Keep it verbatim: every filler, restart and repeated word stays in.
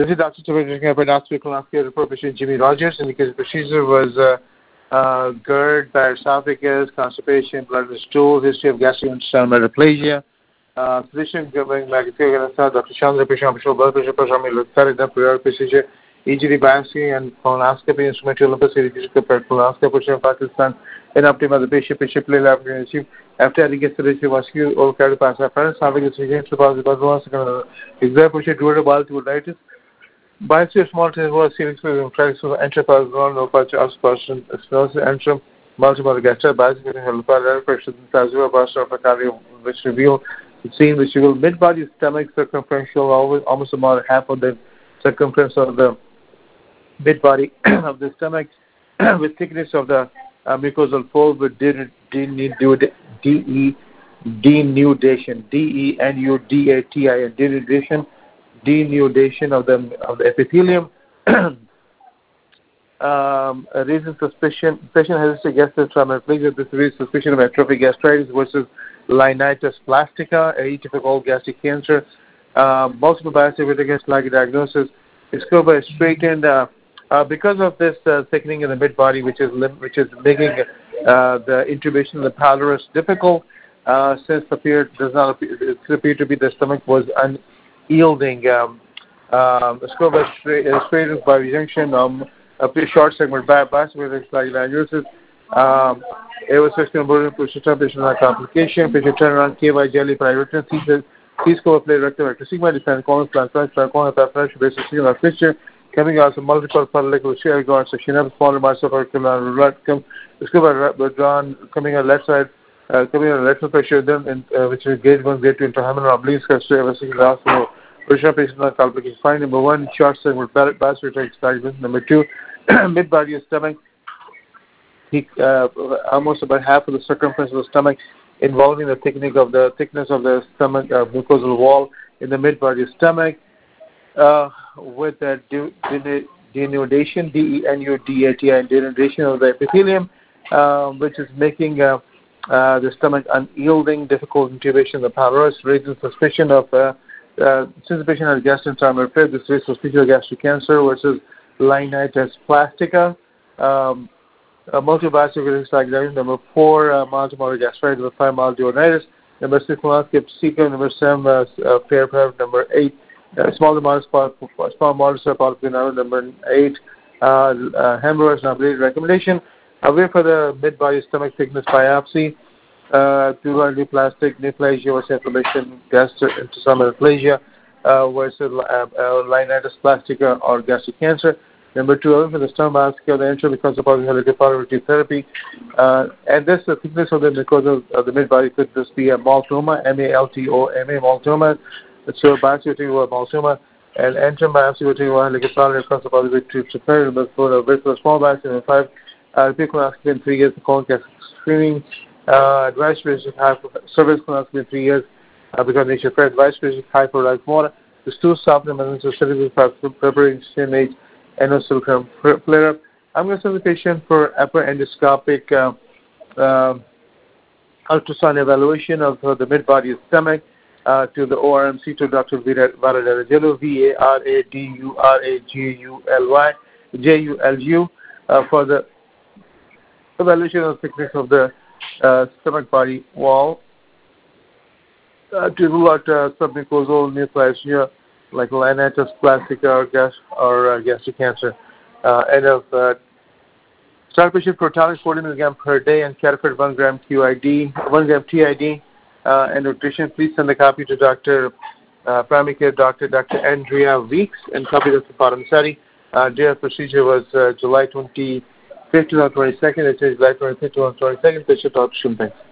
This is Doctor Colonoscopy, colonoscopy report patient Jimmy Rogers. Indicated procedure was uh, uh, GERD, bad esophagus, constipation, blood in the stool, history of gastrointestinal metaplasia. Uh, physician going back to Doctor Chandra, patient blood pressure, patient prior procedure, E G D biopsy and colonoscopy, instrumental Olympus, compared colonoscopy, patient Pakistan, and optima the patient, patient play lab receive. After I get the ratio vascular or cardiopathy, apparent esophagus, region, supposed to be exam patient, dual baltonitis. Biopsy of small intestine was seen with fracture enteropathology, no patch of person, stenosis, entrum, multiple gastric, biopsy of helipal pressure, plasma, pastor of a cardio, which reveal the scene which will mid-body stomach circumferential, always almost about half of the circumference of the mid-body of the stomach, with thickness of the uh, mucosal fold with denudation, denudation, D E N U D A T I N, denudation. denudation of the of the epithelium. um, a reason suspicion patient has a gastroenteromatosis. This is suspicion of atrophic gastritis versus Linitis plastica, a typical gastric cancer. Uh, multiple biopsy with against like diagnosis. Discovered by straightened uh, uh, because of this uh, thickening in the mid body, which is lim- which is making uh, the intubation of the pylorus difficult. Uh, since the appear does not appear, it appear to be the stomach was un yielding um, um, scope straightened by junction um, a short segment by biopsy like diagnosis. Um, it was system burden to patient complication, patient turnaround, K Y jelly, private T-scope play rectum rectum sigma defend colon plant colon pathology basis signal fixture coming out of multiple follicular share guards section of smaller mycopharyngeal rectum discovered withdrawn coming on left side uh, coming on lateral pressure then in, uh, which is gauge one grade to intrahumeral obliques hospital pressure patient complication. Find number one short segment biopsy experiment. Number two mid body of stomach. He, uh, almost about half of the circumference of the stomach, involving the thickness of the thickness of the stomach uh, mucosal wall in the mid body of stomach, uh, with the denudation, D E N U D A T I, denudation of the epithelium, uh, which is making uh, uh, the stomach unyielding, difficult intubation of the pylorus, raising suspicion of uh, uh, since the patient has gastroenteromatosis, this raises suspicion of gastric cancer versus Linitis plastica. Um, Uh, multibiopsy diagnosis. Number four, uh, multiple gastritis. Number five, mild duodenitis. Number six, colonoscopy sequence. Number seven, uh, uh, pair pair. Number eight, uh, small to moderate spot, small moderate spot. Number eight, uh, uh, hemorrhoids. Number eight, recommendation. Away for the mid-body stomach thickness biopsy. Uh, pleural plastic neoplasia versus inflammation, gastrointestinal metaplasia uh, versus uh, uh, Linitis plastica or gastric cancer. Number two, for the stomach biopsy of the entry because of helicopteric therapy. Uh, and this, the thickness of the mucosa of the mid-body could just be a maltoma, M A L T O M A, maltoma. So biopsy would take a maltoma. And entrum biopsy would take a helicopteric because of the to prepare the for small biopsy. Number five, uh, repeat colonoscopy in three years, the colon cancer screening. Uh, advice patient high for service colonoscopy in three years uh, because nature fair. Advice patient high for life more. The stool supplements are studied with preparing C N H. Endoscopy flare-up. I'm going to send the patient for upper endoscopic uh, uh, ultrasound evaluation of uh, the mid-body stomach uh, to the O R M C to Doctor Varadarajellu, V A R A D U R A J U L Y, J U L U, uh, for the evaluation of the thickness of the uh, stomach body wall uh, to rule out uh, submucosal neoplasia like Linitis plastica or gas or uh, gastric cancer. Uh, and of uh, start patient proton forty milligram per day and catapult one gram Q I D, one gram T I D. Uh, and nutrition, please send a copy to Doctor Uh, Primary Care Doctor Doctor Andrea Weeks and copy of the Paramsari. Uh, their procedure was uh, July twenty-fifth, twenty twenty-second. It says July twenty-fifth, twenty twenty-second. Patient Doctor Shumpeng.